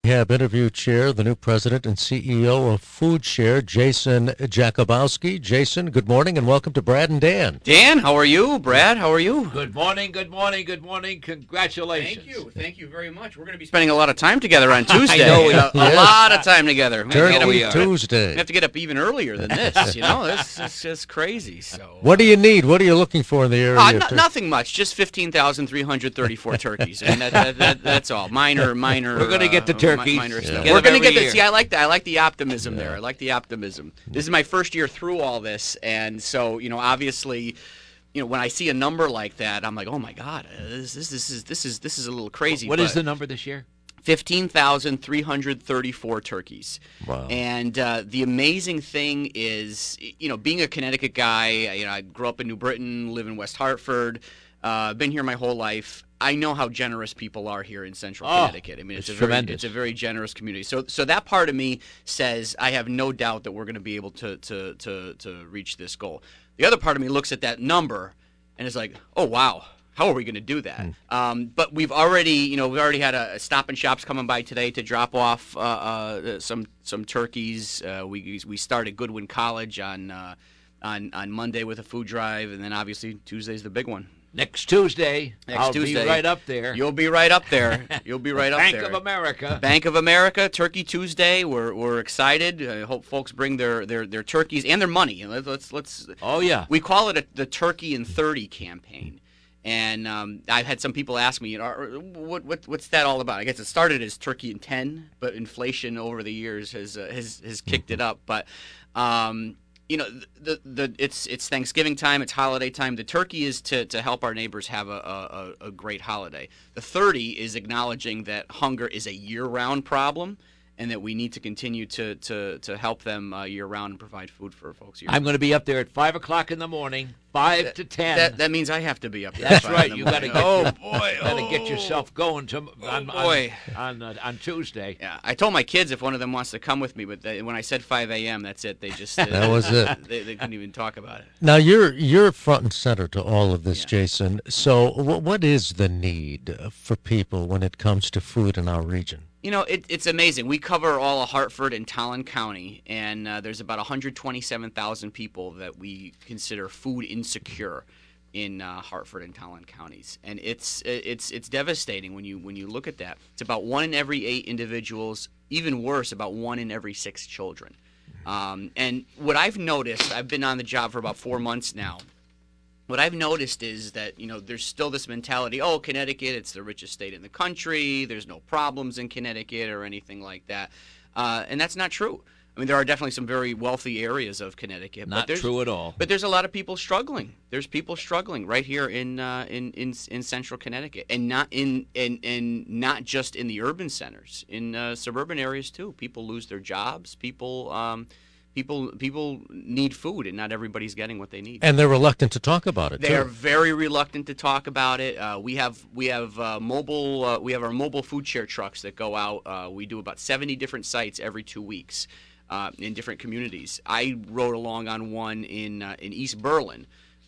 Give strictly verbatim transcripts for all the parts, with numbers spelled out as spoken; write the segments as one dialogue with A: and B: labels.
A: have interview chair, the new president and C E O of Food Share, Jason Jakubowski. Jason, good morning and welcome to Brad and Dan.
B: Dan, how are you? Brad, how are you?
C: Good morning, good morning, good morning. Congratulations.
B: Thank you. Thank you very much. We're going to be spending a lot of time together on Tuesday.
C: I know we
B: a,
C: are.
B: a
A: Yes.
B: lot of time together. We have to get
A: Turkey
B: up-
A: Tuesday.
B: We have to get up even earlier than this, you know? This is just crazy. So.
A: What do you need? What are you looking for in the area?
B: Uh,
A: of
B: no,
A: Tur-
B: nothing much. Just fifteen thousand three hundred thirty-four turkeys. I mean, that, that, that, that's all. Minor, minor.
C: We're gonna get the
B: uh, mi-
C: turkeys.
B: Minor
C: Yeah.
B: stuff.
C: Get
B: We're
C: them
B: going to
C: every
B: get the.
C: year.
B: See, I like that. I like the optimism there. I like the optimism. This is my first year through all this, and so you know, obviously, you know, when I see a number like that, I'm like, oh my God, uh, this, this, this is this is this is a little crazy.
C: What is
B: but
C: the number this year?
B: fifteen thousand three hundred thirty-four turkeys.
A: Wow.
B: And uh, the amazing thing is, you know, being a Connecticut guy, you know, I grew up in New Britain, live in West Hartford, uh, been here my whole life. I know how generous people are here in Central
C: Oh,
B: Connecticut. I mean, it's,
C: it's
B: a very,
C: tremendous.
B: it's a very generous community. So, so that part of me says I have no doubt that we're going to be able to, to, to, to reach this goal. The other part of me looks at that number and is like, oh wow, how are we going to do that? Um, but we've already, you know, we've already had a, a Stop and Shops coming by today to drop off uh, uh, some some turkeys. Uh, we we started Goodwin College on uh, on on Monday with a food drive, and then obviously Tuesday's the big one.
C: Next Tuesday.
B: Next
C: I'll
B: Tuesday.
C: be right up there.
B: You'll be right up there. You'll be right up
C: Bank
B: there.
C: of America.
B: Bank of America, Turkey Tuesday. We're we're excited. I hope folks bring their, their, their turkeys and their money. Let's let's. let's
C: Oh yeah.
B: we call it a, the Turkey in thirty campaign. And um, I've had some people ask me, you know, what, what what's that all about? I guess it started as Turkey in ten, but inflation over the years has uh, has has kicked it up. But um, you know, the the it's it's Thanksgiving time, it's holiday time. The turkey is to, to help our neighbors have a, a, a great holiday. The thirty is acknowledging that hunger is a year-round problem, and that we need to continue to to, to help them uh, year-round and provide food for folks year-round.
C: I'm going to be up there at five o'clock in the morning, five to ten.
B: That that means I have to be up there.
C: That's
B: at five
C: right.
B: in the
C: You got to
B: morning.
C: get.
B: Oh
C: your-
B: boy!
C: Gotta
B: oh.
C: get yourself going to on
B: boy.
C: on on, uh, on Tuesday.
B: Yeah, I told my kids if one of them wants to come with me, but they, when I said five a.m., that's it. They just
A: That was it.
B: They, they couldn't even talk about it.
A: Now you're you're front and center to all of this,
B: Yeah.
A: Jason. So wh- what is the need for people when it comes to food in our region?
B: You know, it, it's amazing. We cover all of Hartford and Talon County, and uh, there's about one hundred twenty-seven thousand people that we consider food insecure in uh, Hartford and Talon counties, and it's it's it's devastating when you when you look at that. It's about one in every eight individuals. Even worse, about one in every six children. Um, and what I've noticed, I've been on the job for about four months now. What I've noticed is that, you know, there's still this mentality, oh, Connecticut, it's the richest state in the country, there's no problems in Connecticut or anything like that. Uh, and that's not true. I mean, there are definitely some very wealthy areas of Connecticut. but
C: Not
B: there's,
C: true at all.
B: But there's a lot of people struggling. There's people struggling right here in uh, in, in in central Connecticut, and not in and and not just in the urban centers, in uh, suburban areas too. People lose their jobs. People um, people people need food, and not everybody's getting what they need.
A: And they're reluctant to talk about it,
B: They
A: too.
B: are very reluctant to talk about it. Uh, we have we have uh, mobile uh, we have our mobile food share trucks that go out. Uh, we do about seventy different sites every two weeks uh, in different communities. I rode along on one in uh, in East Berlin,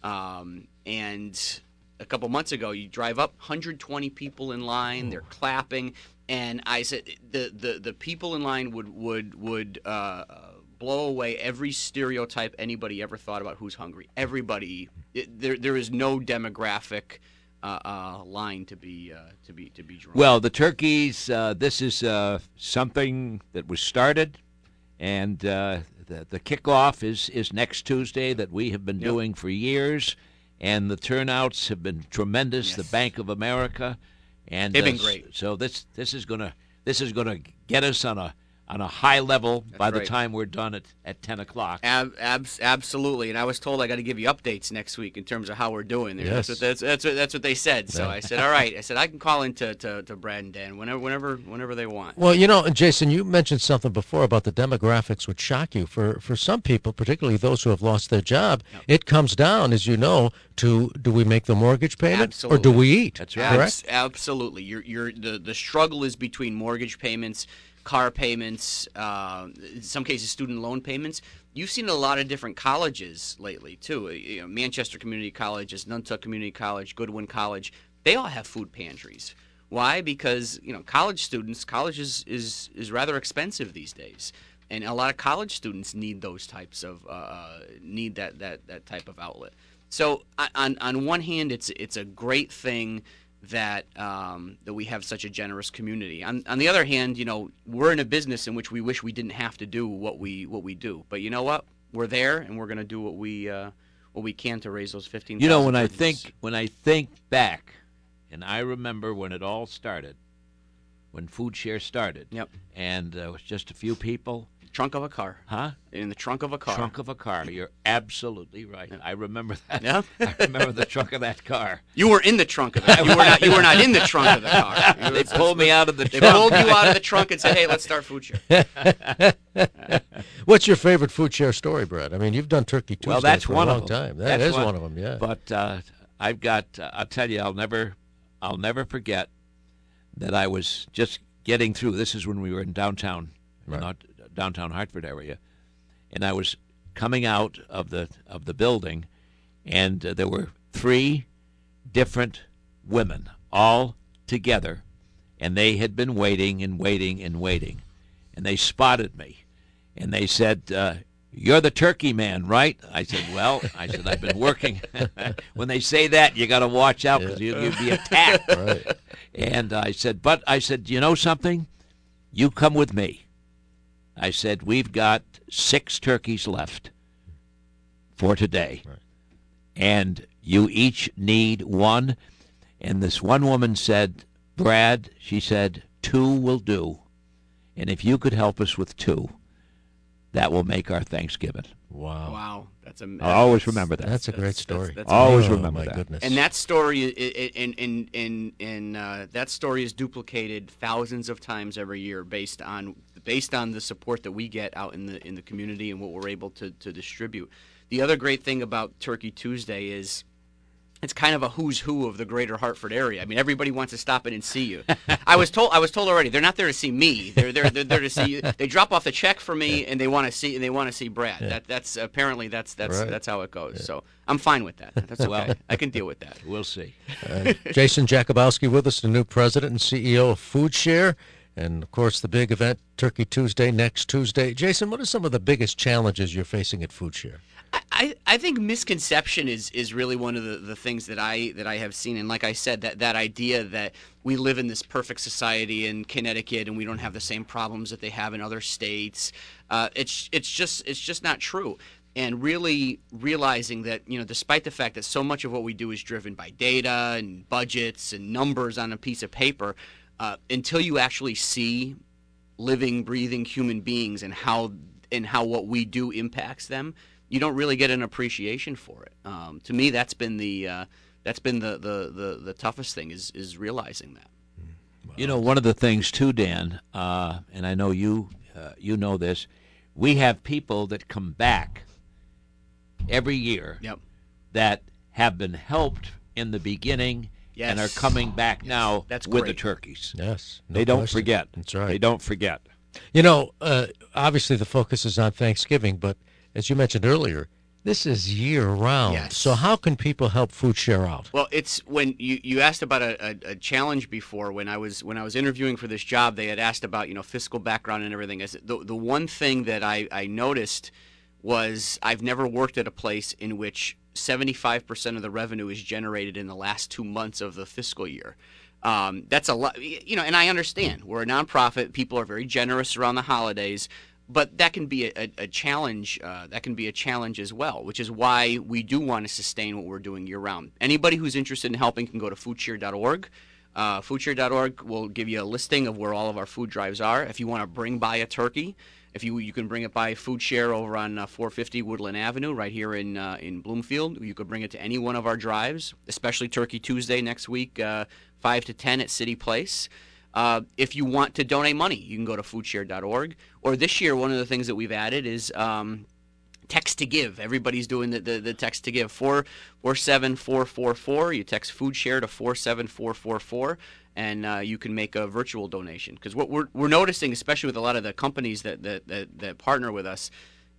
B: um, and a couple months ago, you drive up, one hundred twenty people in line. They're clapping, and I said the the, the people in line would would would. Uh, blow away every stereotype anybody ever thought about who's hungry. Everybody, it, there there is no demographic uh, uh, line to be uh, to be to be drawn.
C: Well, the turkeys. Uh, this is uh, something that was started, and uh, the the kickoff is is next Tuesday. That we have been
B: Yep.
C: doing for years, and the turnouts have been tremendous.
B: Yes.
C: The Bank of America, and
B: They've
C: uh,
B: been great.
C: So this this is gonna this is gonna get us on a on a high level by the
B: right.
C: time we're done at, at ten o'clock.
B: Ab- abs- absolutely, and I was told I got to give you updates next week in terms of how we're doing there.
A: Yes.
B: That's, what, that's, that's, what, that's what they said. So
A: Yeah.
B: I said, all right. I said I can call into to, to Brad and Dan whenever whenever whenever they want.
A: Well, you know, Jason, you mentioned something before about the demographics would shock you. For for some people, particularly those who have lost their job,
B: Yep.
A: it comes down, as you know, to do we make the mortgage payment or do
B: Absolutely.
A: we eat?
C: That's
B: Abs-
A: Correct?
B: absolutely. You're, you're, the, the struggle is between mortgage payments, car payments, uh, in some cases student loan payments. You've seen a lot of different colleges lately, too. You know, Manchester Community College, Nuntuck Community College, Goodwin College. They all have food pantries Why? Because you know, college students, college is is, is rather expensive these days, and a lot of college students need those types of uh, need that, that, that type of outlet. So on on one hand, it's it's a great thing that um, that we have such a generous community. On on the other hand, you know, we're in a business in which we wish we didn't have to do what we what we do. But you know what? We're there, and we're going to do what we uh, what we can to raise those fifteen.
C: You know, when I think when I think back, and I remember when it all started, when Food Share started.
B: Yep.
C: And uh, it was just a few people.
B: Trunk of a car.
C: Huh?
B: In the trunk of a car.
C: Trunk of a car. You're absolutely right.
B: Yep.
C: I remember that.
B: Yeah.
C: I remember the trunk of that car.
B: You were in the trunk of it. You were not. You were not in the trunk of the car.
C: They pulled me out of the
B: They
C: trunk.
B: pulled you out of the trunk and said, "Hey, let's start Food Share."
A: What's your favorite Food Share story, Brett? I mean, you've done Turkey Tuesday
C: Well, that's
A: for
C: one
A: a
C: of
A: long
C: them.
A: time. That
C: That's
A: is
C: one-
A: one of them, yeah.
C: But uh, I've got. Uh, I'll tell you. I'll never. I'll never forget that I was just getting through. This is when we were in downtown,
A: Right.
C: not downtown Hartford area, and I was coming out of the of the building, and uh, there were three different women all together, and they had been waiting and waiting and waiting, and they spotted me, and they said, uh, "You're the turkey man, right?" I said, "Well," I said, "I've been working." When they say that, you got to watch out because
A: Yeah.
C: you, you'd be attacked.
A: Right.
C: And I said, "But," I said, "you know something? You come with me." I said, "We've got six turkeys left for today.
A: Right.
C: And you each need one." And this one woman said, "Brad," she said, "two will do. And if you could help us with two, that will make our Thanksgiving."
A: Wow.
B: Wow, that's a.
C: I'll always remember that.
A: That's a great
B: That's-
A: story.
B: that's- that's
C: Always
A: oh,
C: remember
A: my
C: that.
A: goodness.
B: And that story, i- i- and and and and uh, that story is duplicated thousands of times every year, based on based on the support that we get out in the in the community and what we're able to to distribute. The other great thing about Turkey Tuesday is it's kind of a who's who of the greater Hartford area. I mean, everybody wants to stop in and see you. I was told I was told already they're not there to see me. They're there they're there to see you. They drop off the check for me and they want to see and they want to see Brad.
A: Yeah.
B: That that's apparently that's that's
A: Right.
B: that's how it goes. So I'm fine with that. That's okay.
C: Well-
B: I can deal with that.
C: We'll see.
A: Uh, Jason Jakubowski with us, the new president and C E O of Food Share. And, of course, the big event, Turkey Tuesday, next Tuesday. Jason, what are some of the biggest challenges you're facing at Food Share?
B: I, I think misconception is, is really one of the, the things that I that I have seen. And like I said, that, that idea that we live in this perfect society in Connecticut and we don't have the same problems that they have in other states, uh, it's it's just it's just not true. And really realizing that, you know, despite the fact that so much of what we do is driven by data and budgets and numbers on a piece of paper, uh, until you actually see living, breathing human beings and how and how what we do impacts them, you don't really get an appreciation for it. Um, to me, that's been the uh, that's been the, the, the, the toughest thing is is realizing that.
C: You know, one of the things too, Dan, uh, and I know you uh, you know this, we have people that come back every year
B: Yep.
C: that have been helped in the beginning and are
B: Yes.
C: coming back now
B: That's
C: with the
B: great.
C: turkeys.
A: Yes. no
C: They don't
A: question.
C: forget.
A: That's right.
C: They don't forget.
A: You know, uh, obviously the focus is on Thanksgiving, but as you mentioned earlier, this is year-round.
B: Yes.
A: So how can people help Food Share out?
B: Well, it's when you, you asked about a, a, a challenge before. When I was when I was interviewing for this job, they had asked about you know fiscal background and everything. I said, the the one thing that I, I noticed was I've never worked at a place in which seventy-five percent of the revenue is generated in the last two months of the fiscal year. Um, that's a lot, you know, and I understand we're a nonprofit. People are very generous around the holidays. But that can be a, a challenge. Uh, that can be a challenge as well, which is why we do want to sustain what we're doing year round. Anybody who's interested in helping can go to food share dot org. Uh, food share dot org will give you a listing of where all of our food drives are. If you want to bring by a turkey, if you you can bring it by Food Share over on uh, four fifty Woodland Avenue, right here in uh, in Bloomfield. You could bring it to any one of our drives, especially Turkey Tuesday next week, uh, five to ten at City Place. Uh, if you want to donate money, you can go to food share dot org. Or this year, one of the things that we've added is um, text to give. Everybody's doing the, the, the text to give. four four seven four four four. You text Food Share to four seven four four four, and uh, you can make a virtual donation. Because what we're, we're noticing, especially with a lot of the companies that, that, that, that partner with us,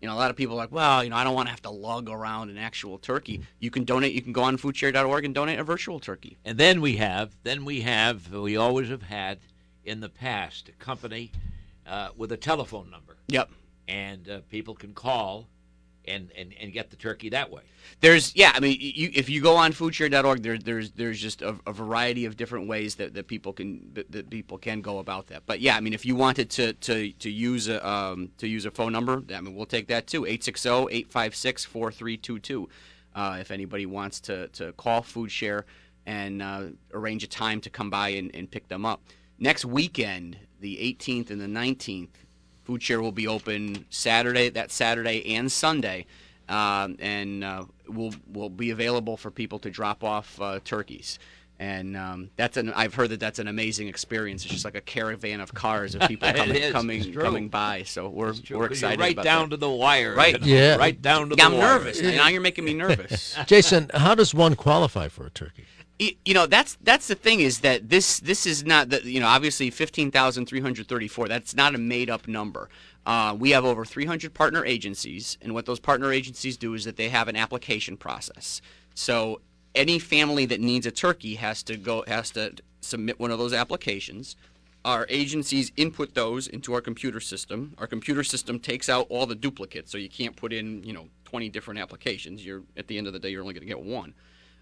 B: You know, a lot of people are like, well, you know, I don't want to have to lug around an actual turkey. You can donate. You can go on food share dot org and donate a virtual turkey.
C: And then we have, then we have, we always have had in the past a company uh, with a telephone number.
B: Yep.
C: And uh, people can call and, and, and get the turkey that way.
B: There's, yeah, I mean, you, if you go on food share dot org, there, there's there's just a, a variety of different ways that, that people can that, that people can go about that. But yeah, I mean, if you wanted to to, to use a um, to use a phone number, I mean, we'll take that too. eight six zero, eight five six, four three two two. Uh, if anybody wants to, to call FoodShare and uh, arrange a time to come by and, and pick them up. Next weekend, the eighteenth and the nineteenth, FoodShare will be open Saturday, that Saturday and Sunday, um, and uh, will will be available for people to drop off uh, turkeys. And um, that's an I've heard that that's an amazing experience. It's just like a caravan of cars of people coming
C: is.
B: coming coming by. So we're we're excited
C: right
B: about
C: down
B: that.
C: to the wire.
B: Right.
C: you know,
A: Yeah.
C: Right down to
B: Yeah,
C: the
B: I'm
C: wire.
B: nervous. Now you're making me nervous.
A: Jason, how does one qualify for a turkey?
B: Y- You know, that's that's the thing is that this this is not the you know obviously fifteen thousand three hundred thirty-four. That's not a made up number. Uh, we have over three hundred partner agencies, and what those partner agencies do is that they have an application process. So any family that needs a turkey has to go has to submit one of those applications. Our agencies input those into our computer system. Our computer system takes out all the duplicates, so you can't put in you know twenty different applications. You're at the end of the day, you're only going to get one.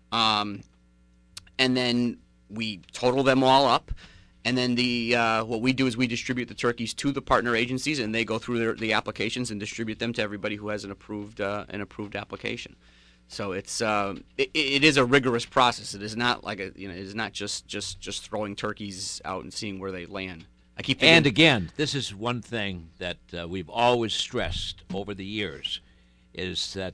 B: Um, and then we total them all up, and then the uh, what we do is we distribute the turkeys to the partner agencies, and they go through their, the applications and distribute them to everybody who has an approved uh, an approved application. So it's uh, it, it is a rigorous process. It is not like a you know it is not just just just throwing turkeys out and seeing where they land. I keep thinking,
C: And again, this is one thing that uh, we've always stressed over the years, is that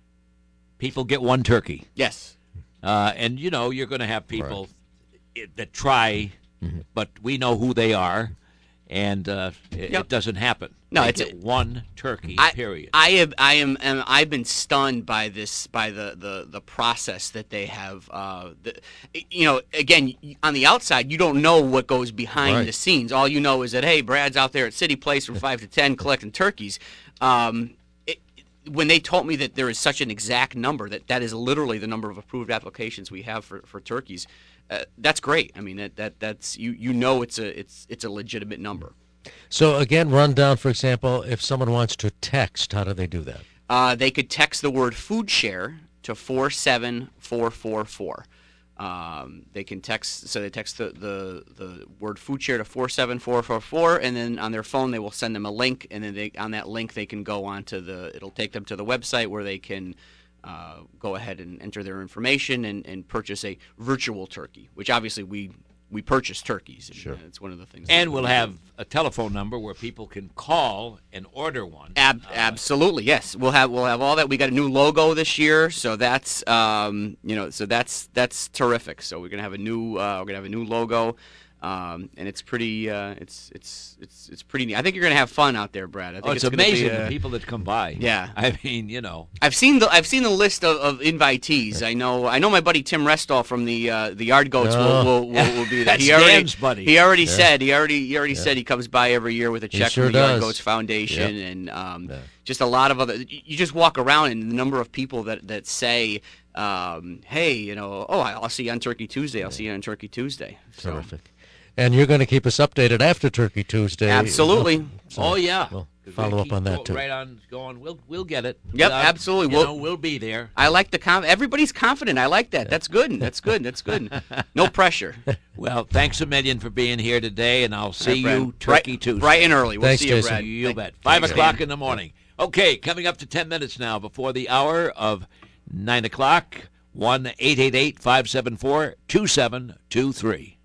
C: people get one turkey.
B: yes.
C: Uh, and, you know, you're going to have people i that try, but we know who they are, and uh, it,
B: Yep.
C: it doesn't happen.
B: No,
C: They
B: it's a-
C: get one turkey,
B: I,
C: period.
B: I have, I am, am, I've been stunned by this, by the, the, the process that they have. Uh, the, you know, again, on the outside, you don't know what goes behind
A: Right.
B: the scenes. All you know is that hey, Brad's out there at City Place from five to ten collecting turkeys. Um, it, when they told me that there is such an exact number, that that is literally the number of approved applications we have for, for turkeys, uh, that's great. I mean, that, that that's you you know it's a it's it's a legitimate number.
A: So again, run down, for example, if someone wants to text, how do they do that?
B: Uh, they could text the word food share to four seven four four four. Um, they can text, so they text the, the, the word food share to four seven four four four, and then on their phone they will send them a link, and then they, on that link they can go on to the, it'll take them to the website where they can uh, go ahead and enter their information and, and purchase a virtual turkey, which obviously we we purchase turkeys. Sure. It's one of the things. that
C: And
B: we
C: we'll
B: do.
C: have a telephone number where people can call and order one.
B: Ab- absolutely, yes. We'll have we'll have all that. We got a new logo this year, so that's um, you know, so that's that's terrific. So we're gonna have a new uh, we're gonna have a new logo, um, and it's pretty uh, it's it's it's it's pretty neat. I think you're gonna have fun out there, Brad. I think
C: Oh, it's,
B: gonna be,
C: amazing
B: uh,
C: the people that come by.
B: Yeah.
C: I mean, you know.
B: I've seen the I've seen the list of, of invitees. I know I know my buddy Tim Restall from the uh, the Yard Goats will,
A: Oh.
B: will, will, will be there.
C: That's
B: he already
C: Dan's buddy.
B: he already said he already he already said he comes by every year with a check
A: sure
B: from the Yard
A: does.
B: Goats Foundation
A: Yep.
B: and um,
A: Yeah.
B: just a lot of other. You just walk around and the number of people that that say, um, "Hey, you know, oh, I'll see you on Turkey Tuesday. I'll see you on Turkey Tuesday." So,
A: Terrific. And you're going to keep us updated after Turkey Tuesday.
B: absolutely.
A: So
C: Oh yeah.
A: we'll
C: 'Cause
A: follow
C: we
A: up
C: keep
A: on that,
C: go-
A: too.
C: Right on going. We'll we'll get it.
B: Yep,
C: Uh,
B: absolutely.
C: You
B: We'll-
C: know, we'll be there.
B: I like the com. Everybody's confident. I like that. That's good. That's good. That's good. No pressure.
C: Well, thanks a million for being here today, and I'll see
B: Brad.
C: you Turkey
B: bright,
C: Tuesday.
B: bright and early. We'll
A: Thanks,
B: see you,
A: Jason.
B: Brad.
C: You
B: Thank-
C: bet. Five
B: thanks,
C: o'clock
B: Dan.
C: in the morning. Okay, coming up to ten minutes now before the hour of nine o'clock. One eight eight eight five seven four two seven two three.